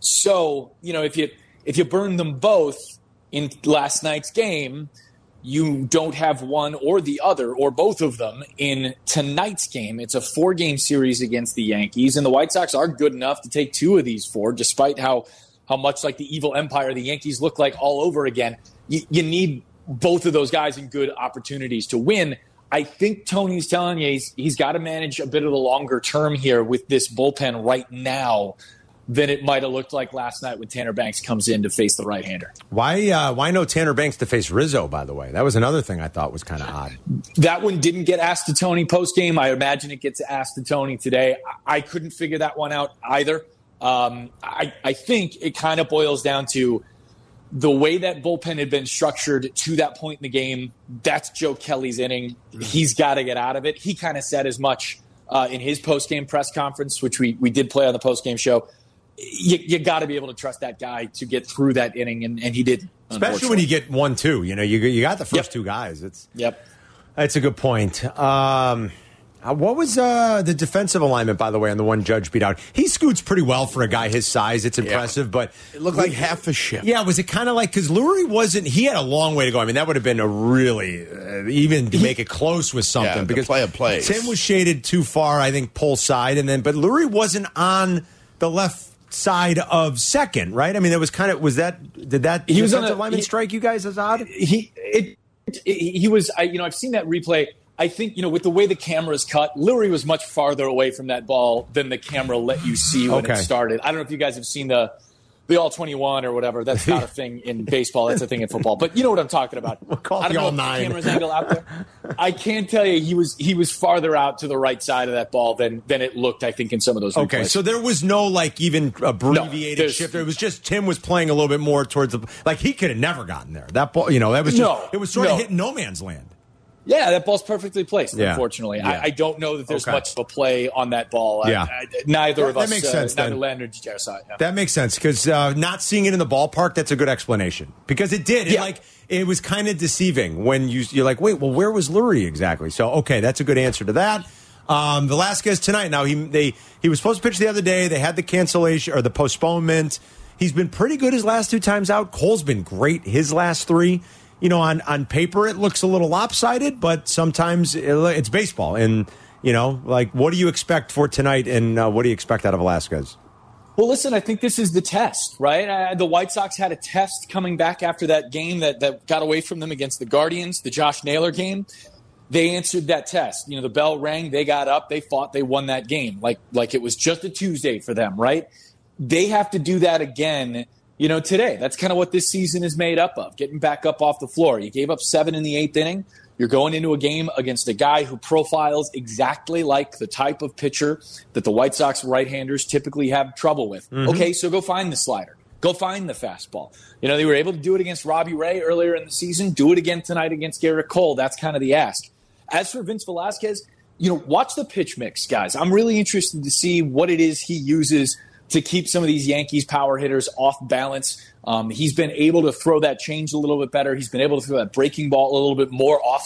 So, you know, if you if you burn them both in last night's game, you don't have one or the other or both of them in tonight's game. It's a four-game series against the Yankees, and the White Sox are good enough to take two of these four, despite how how much like the evil empire the Yankees look like all over again. You, you need both of those guys in good opportunities to win. I think Tony's telling you he's, he's got to manage a bit of the longer term here with this bullpen right now than it might have looked like last night when Tanner Banks comes in to face the right-hander. Why uh, why no Tanner Banks to face Rizzo, by the way? That was another thing I thought was kind of odd. That one didn't get asked to Tony post-game. I imagine it gets asked to Tony today. I, I couldn't figure that one out either. Um, I, I think it kind of boils down to the way that bullpen had been structured to that point in the game. That's Joe Kelly's inning. He's got to get out of it. He kind of said as much uh, in his post-game press conference, which we, we did play on the post-game show. You, you got to be able to trust that guy to get through that inning, and, and he did. Especially when you get one, two. You know, you you got the first yep. two guys. It's yep. That's a good point. Um, what was uh, the defensive alignment, by the way, on the one Judge beat out? He scoots pretty well for a guy his size. It's impressive, yeah. but it looked like half a shift. Yeah, was it kind of like because Lurie wasn't? He had a long way to go. I mean, that would have been a really uh, even to make it close with something yeah, because play of plays. Tim was shaded too far. I think pull side, and then but Lurie wasn't on the left side of second, right? I mean, that was kind of was that did that he was defensive on a, lineman he, strike you guys as odd? He it, it, he was. I, you know, I've seen that replay. I think, you know, with the way the camera is cut, Lurie was much farther away from that ball than the camera let you see when okay. it started. I don't know if you guys have seen the the all twenty-one or whatever. That's not a thing in baseball. That's a thing in football. But you know what I'm talking about. We'll call I don't the know all if nine. the camera's angle out there. I can't tell you he was he was farther out to the right side of that ball than than it looked, I think, in some of those replays. Okay, so there was no, like, even abbreviated no, shift. It was just Tim was playing a little bit more towards the – like, he could have never gotten there. That ball, you know, that was just no, – it was sort no. of hitting no man's land. Yeah, that ball's perfectly placed, yeah. unfortunately. Yeah. I, I don't know that there's okay. much of a play on that ball. Yeah. I, I, neither that, of us, that makes uh, sense, neither then. Len or J R saw it. Yeah. That makes sense because uh, not seeing it in the ballpark, that's a good explanation. Because it did. It, yeah. like, it was kind of deceiving when you, you're like, wait, well, where was Lurie exactly? So, okay, that's a good answer to that. Um, Velasquez tonight. Now, he they he was supposed to pitch the other day. They had the cancellation or the postponement. He's been pretty good his last two times out. Cole's been great his last three. You know, on, on paper, it looks a little lopsided, but sometimes it, it's baseball. And, you know, like, what do you expect for tonight, and uh, what do you expect out of Velasquez? Well, listen, I think this is the test, right? Uh, the White Sox had a test coming back after that game that, that got away from them against the Guardians, the Josh Naylor game. They answered that test. You know, the bell rang, they got up, they fought, they won that game. Like, like it was just a Tuesday for them, right? They have to do that again. You know, today, that's kind of what this season is made up of, getting back up off the floor. You gave up seven in the eighth inning. You're going into a game against a guy who profiles exactly like the type of pitcher that the White Sox right-handers typically have trouble with. Mm-hmm. Okay, so go find the slider. Go find the fastball. You know, they were able to do it against Robbie Ray earlier in the season. Do it again tonight against Garrett Cole. That's kind of the ask. As for Vince Velasquez, you know, watch the pitch mix, guys. I'm really interested to see what it is he uses to keep some of these Yankees power hitters off balance. Um, he's been able to throw that change a little bit better. He's been able to throw that breaking ball a little bit more often.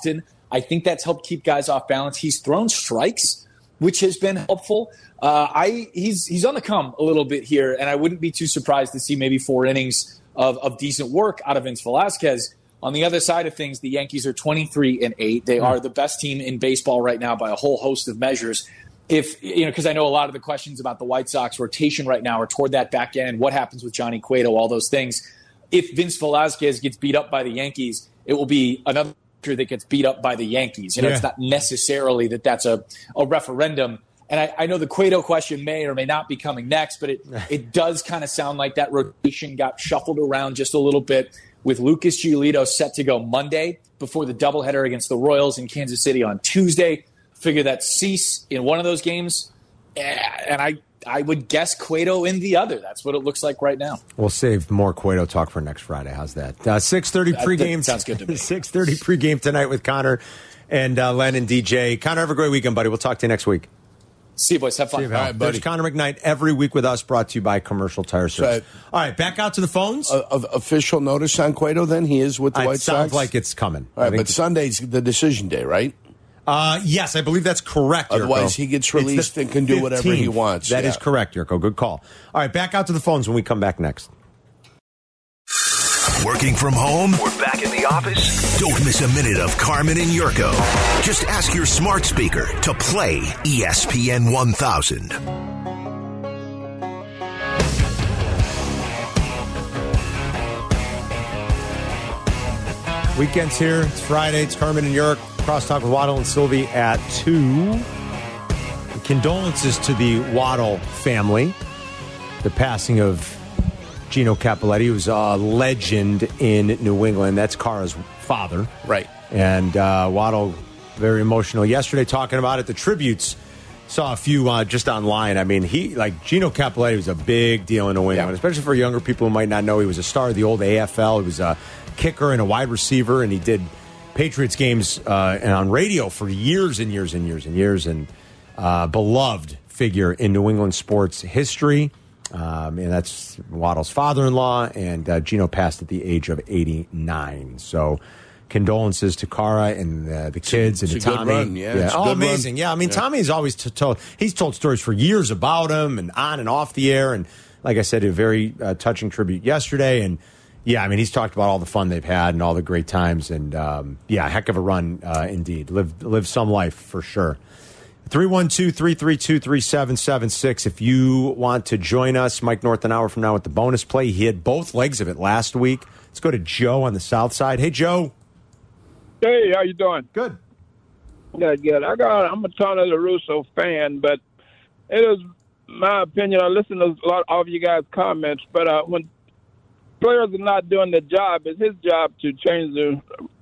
I think that's helped keep guys off balance. He's thrown strikes, which has been helpful. Uh, I he's he's on the come a little bit here, and I wouldn't be too surprised to see maybe four innings of, of decent work out of Vince Velasquez. On the other side of things, the Yankees are twenty-three and eight. They are the best team in baseball right now by a whole host of measures. If you know, because I know a lot of the questions about the White Sox rotation right now are toward that back end. What happens with Johnny Cueto? All those things. If Vince Velasquez gets beat up by the Yankees, it will be another that gets beat up by the Yankees. You know, yeah. It's not necessarily that that's a, a referendum. And I, I know the Cueto question may or may not be coming next, but it it does kind of sound like that rotation got shuffled around just a little bit, with Lucas Giolito set to go Monday before the doubleheader against the Royals in Kansas City on Tuesday. Figure that Cease in one of those games, and I I would guess Cueto in the other. That's what it looks like right now. We'll save more Cueto talk for next Friday. How's that? Uh, six thirty pregame. Sounds good to me. six thirty pregame tonight with Connor and uh, Len and D J. Connor, have a great weekend, buddy. We'll talk to you next week. See you, boys. Have fun. You, All right, buddy. There's Connor McKnight every week with us, brought to you by Commercial Tire Service. So, all right, back out to the phones. Uh, official notice on Cueto, then? He is with the it White Sox? Sounds like it's coming. All right, but Sunday's the decision day, right? Uh, yes, I believe that's correct, Yurko. Otherwise, he gets released and can do whatever he wants. That yeah. is correct, Yurko. Good call. All right, back out to the phones when we come back next. Working from home or back in the office? Don't miss a minute of Carmen and Yurko. Just ask your smart speaker to play E S P N one thousand. Weekend's here. It's Friday. It's Carmen and Yurk. Crosstalk with Waddle and Sylvie at two. Condolences to the Waddle family. The passing of Gino Cappelletti, who's a legend in New England. That's Cara's father. Right. And uh, Waddle, very emotional yesterday talking about it. The tributes, saw a few uh, just online. I mean, he like Gino Cappelletti was a big deal in New England, yeah. especially for younger people who might not know. He was a star of the old A F L. He was a kicker and a wide receiver, and he did Patriots games uh, and on radio for years and years and years and years, and uh, beloved figure in New England sports history. Um, and that's Waddle's father-in-law, and uh, Gino passed at the age of eighty-nine. So condolences to Cara and uh, the kids it's and to a Tommy. Good run, yeah. yeah. It's a Oh, good amazing. Run. Yeah, I mean, yeah. Tommy's always t- told, he's told stories for years about him and on and off the air. And like I said, a very uh, touching tribute yesterday. And yeah, I mean, he's talked about all the fun they've had and all the great times. And um, yeah, heck of a run uh, indeed. Live, live some life for sure. three one two, three three two, three seven seven six. If you want to join us, Mike North an hour from now with the bonus play. He hit both legs of it last week. Let's go to Joe on the south side. Hey, Joe. Hey, how you doing? Good. Good, good. I got. I'm a Tony La Russa fan, but it is my opinion. I listen to a lot of you guys' comments, but uh, when players are not doing their job, it's his job to change the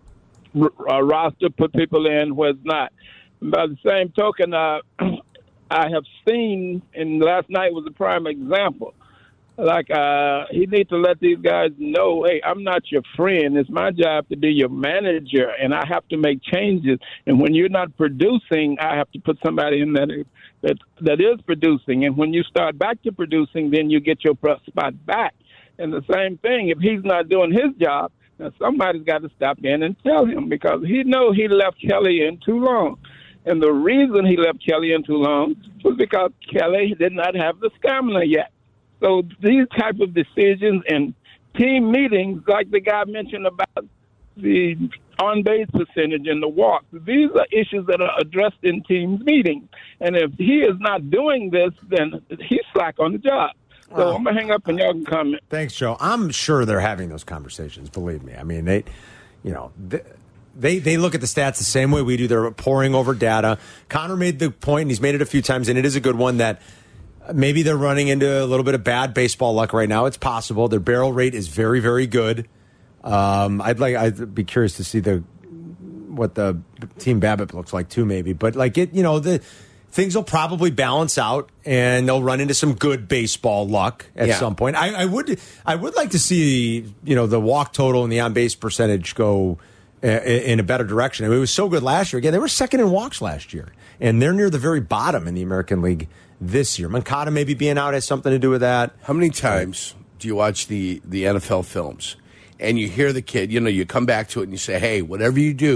uh, roster, put people in where it's not. By the same token, uh, I have seen, and last night was a prime example, like uh, he needs to let these guys know, hey, I'm not your friend. It's my job to be your manager, and I have to make changes. And when you're not producing, I have to put somebody in that that, that is producing. And when you start back to producing, then you get your spot back. And the same thing, if he's not doing his job, now somebody's got to stop in and tell him, because he knows he left Kelly in too long. And the reason he left Kelly in too long was because Kelly did not have the stamina yet. So these type of decisions and team meetings, like the guy mentioned about the on-base percentage and the walks, these are issues that are addressed in teams meetings. And if he is not doing this, then he's slack on the job. So uh, I'm going to hang up and y'all can comment. Thanks, Joe. I'm sure they're having those conversations, believe me. I mean, they, you know... They, They they look at the stats the same way we do. They're pouring over data. Connor made the point, and he's made it a few times, and it is a good one, that maybe they're running into a little bit of bad baseball luck right now. It's possible. Their barrel rate is very, very good. Um, I'd like I'd be curious to see the what the team BABIP looks like too, maybe. But like it, you know, the things will probably balance out, and they'll run into some good baseball luck at yeah. some point. I, I would I would like to see, you know, the walk total and the on base percentage go in a better direction. I mean, it was so good last year. Again, they were second in walks last year, and they're near the very bottom in the American League this year. Moncada maybe being out has something to do with that. How many times do you watch the, the N F L films and you hear the kid, you know, you come back to it and you say, hey, whatever you do,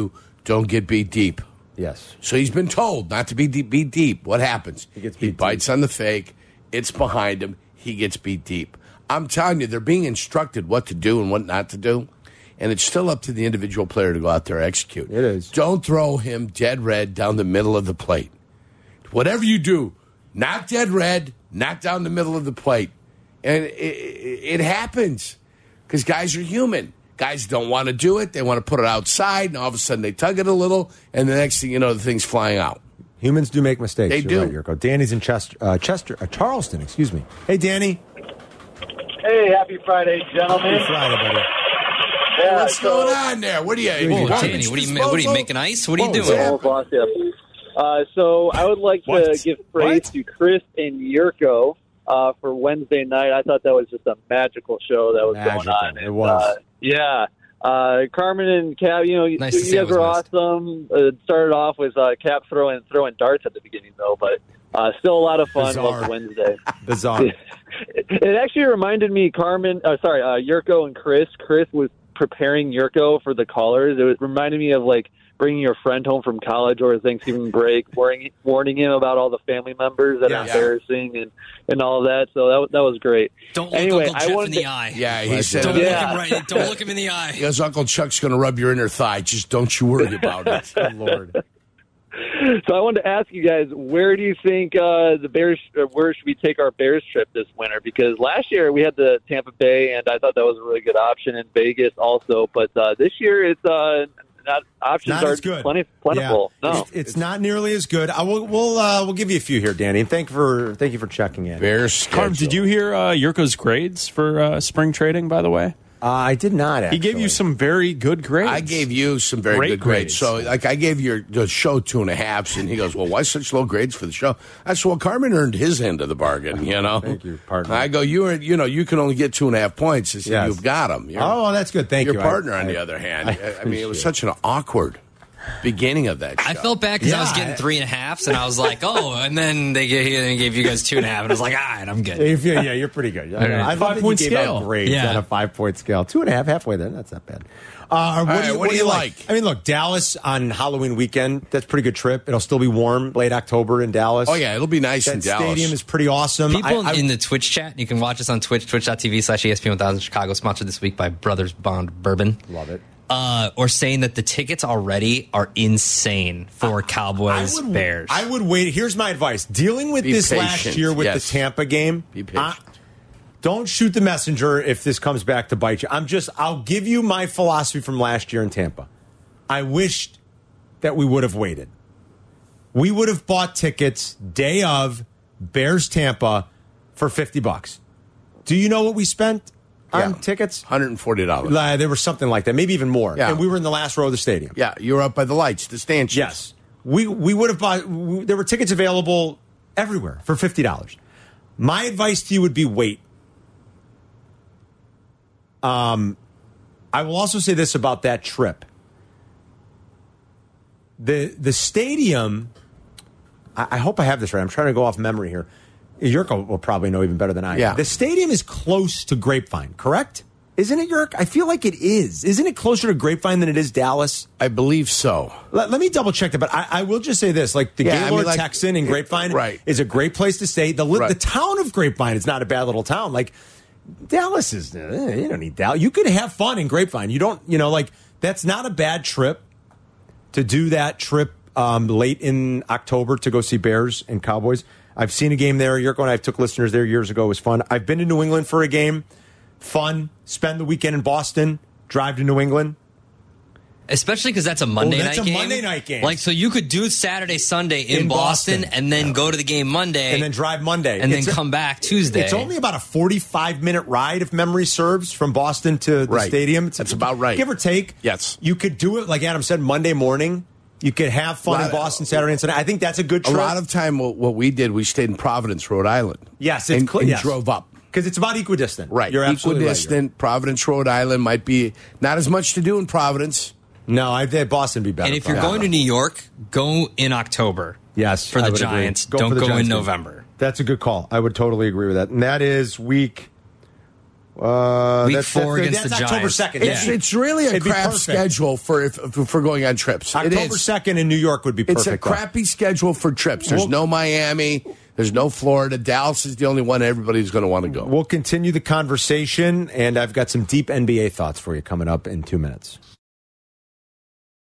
don't get beat deep. Yes. So he's been told not to be deep, beat deep. What happens? He gets He beat bites deep. on the fake. It's behind him. He gets beat deep. I'm telling you, they're being instructed what to do and what not to do. And it's still up to the individual player to go out there and execute. It is. Don't throw him dead red down the middle of the plate. Whatever you do, not dead red, not down the middle of the plate. And it, it, it happens because guys are human. Guys don't want to do it. They want to put it outside, and all of a sudden they tug it a little, and the next thing you know, the thing's flying out. Humans do make mistakes. They You're do. Right, Yurko. Danny's in Chester, uh, Chester, uh, Charleston. Excuse me. Hey, Danny. Hey, happy Friday, gentlemen. Happy Friday, buddy. Yeah, What's so, going on there? What are you? Whoa, you Danny, what are you, what are you making ice? What are you Whoa, doing? Oh, boss, yeah. Uh, so I would like to What? give praise What? to Chris and Yurko uh, for Wednesday night. I thought that was just a magical show that was Magical. going on. It And, was. Uh, yeah. Uh, Carmen and Cap, you know, you, Nice to you see it guys was were missed. awesome. Uh, it started off with uh, Cap throwing throwing darts at the beginning, though, but uh, still a lot of fun. Bizarre. Loved Wednesday. Bizarre. It, it actually reminded me, Carmen, uh, sorry, uh, Yurko and Chris. Chris was preparing Yurko for the callers. It was, reminded me of, like, bringing your friend home from college or a Thanksgiving break, warning, warning him about all the family members that Yeah. are embarrassing and, and all of that. So that, that was great. Don't look Anyway, Uncle I Jeff wanted in the to- eye. Yeah, he said. Don't Yeah. look him right. Don't look him in the eye. He goes, Uncle Chuck's going to rub your inner thigh. Just don't you worry about it. Good Lord. So I wanted to ask you guys, where do you think uh, the Bears, uh, where should we take our Bears trip this winter? Because last year we had the Tampa Bay, and I thought that was a really good option, in Vegas also. But uh, this year it's uh, not options Not are as good. plenty, plentiful. Yeah. No, It's, it's not nearly as good. I will, we'll uh, we'll give you a few here, Danny. And thank for thank you for checking in. Bears. Carm, did you hear uh, Yurko's grades for uh, spring trading, by the way? Uh, I did not. Actually. He gave you some very good grades. I gave you some very Great good grades. grades. So, like, I gave your the show two and a halves, and he goes, "Well, why such low grades for the show?" I said, "Well, Carmen earned his end of the bargain, you know." Thank you, partner. I go, "You are, you know, you can only get two and a half points." I said, Yes. "You've got them." Oh, that's good. Thank your you. partner, I- on I- the other hand, I I, I mean, it was appreciate such an awkward beginning of that show. I felt bad because I was Yeah, getting I- three and a halves, and I was like, oh, and then they gave, they gave you guys two and a half, and I was like, all right, I'm good. If you- yeah, you're pretty good. I, right. I love that you Five-point gave out scale. grades Yeah. on a five point scale. Two and a half, halfway there. That's not bad. Uh, what, right, do you, what do you like? I mean, look, Dallas on Halloween weekend. That's a pretty good trip. It'll still be warm late October in Dallas. Oh yeah, it'll be nice That in Dallas. stadium is pretty awesome. People I, I, in the Twitch chat, you can watch us on Twitch, twitch.tv slash ESPN one thousand Chicago, sponsored this week by Brothers Bond Bourbon. love it. Uh, or saying that the tickets already are insane for Cowboys I would, Bears. I would wait. Here's my advice: dealing with Be this patient. last year with Yes. the Tampa game. Be patient. I- don't shoot the messenger if this comes back to bite you. I'm just. I'll give you my philosophy from last year in Tampa. I wished that we would have waited. We would have bought tickets day of Bears Tampa for fifty bucks. Do you know what we spent on Yeah. tickets? one hundred forty dollars. Uh, there was something like that, maybe even more. Yeah. And we were in the last row of the stadium. Yeah, you were up by the lights, the stanchions. Yes, we we would have bought. We, there were tickets available everywhere for fifty dollars. My advice to you would be wait. Um, I will also say this about that trip. The the stadium. I, I hope I have this right. I'm trying to go off memory here. Yurko will probably know even better than I. Yeah. The stadium is close to Grapevine, correct? Isn't it, Yurk? I feel like it is. Isn't it closer to Grapevine than it is Dallas? I believe so. Let, let me double check that, but I, I will just say this: like the Yeah, I Gaylord mean, like, Texan in Grapevine, right. is a great place to stay. The li- Right. the town of Grapevine is not a bad little town. Like Dallas is, eh, you don't need Dallas. You could have fun in Grapevine. You don't, you know, like that's not a bad trip to do that trip um, late in October to go see Bears and Cowboys. I've seen a game there. Yurko and I took listeners there years ago. It was fun. I've been to New England for a game. Fun. Spend the weekend in Boston. Drive to New England. Especially because that's a Monday Oh, that's night a game. Monday night game. Like, so you could do Saturday, Sunday in, In Boston, Boston. and then go to the game Monday. And then drive Monday. And then It's a- come back Tuesday. It's only about a forty-five minute ride, if memory serves, from Boston to the Right. stadium. It's That's about right. Give or take. Yes. You could do it, like Adam said, Monday morning. You could have fun Lot in of- Boston Saturday and Sunday. I think that's a good A trip. lot of time, what, what we did, we stayed in Providence, Rhode Island. Yes, it's and, cl- and yes. drove up. Because it's about equidistant. Right, You're absolutely right, equidistant. Providence, Rhode Island might be not as much to do in Providence. Yuri. No, I think Boston would be better. And if you're for going to New York, go in October. yes, for I the would agree. Giants. Go Don't for the go Giants in game. November. That's a good call. I would totally agree with that. And that is week Uh, Week that's, four that's, against that's the October Giants. second. It's, Yeah. it's really a It'd be crap perfect. schedule for if, for going on trips. It October is. second in New York would be perfect. It's a crappy schedule for trips. There's Well- no Miami. There's no Florida. Dallas is the only one everybody's going to want to go. We'll continue the conversation, and I've got some deep N B A thoughts for you coming up in two minutes.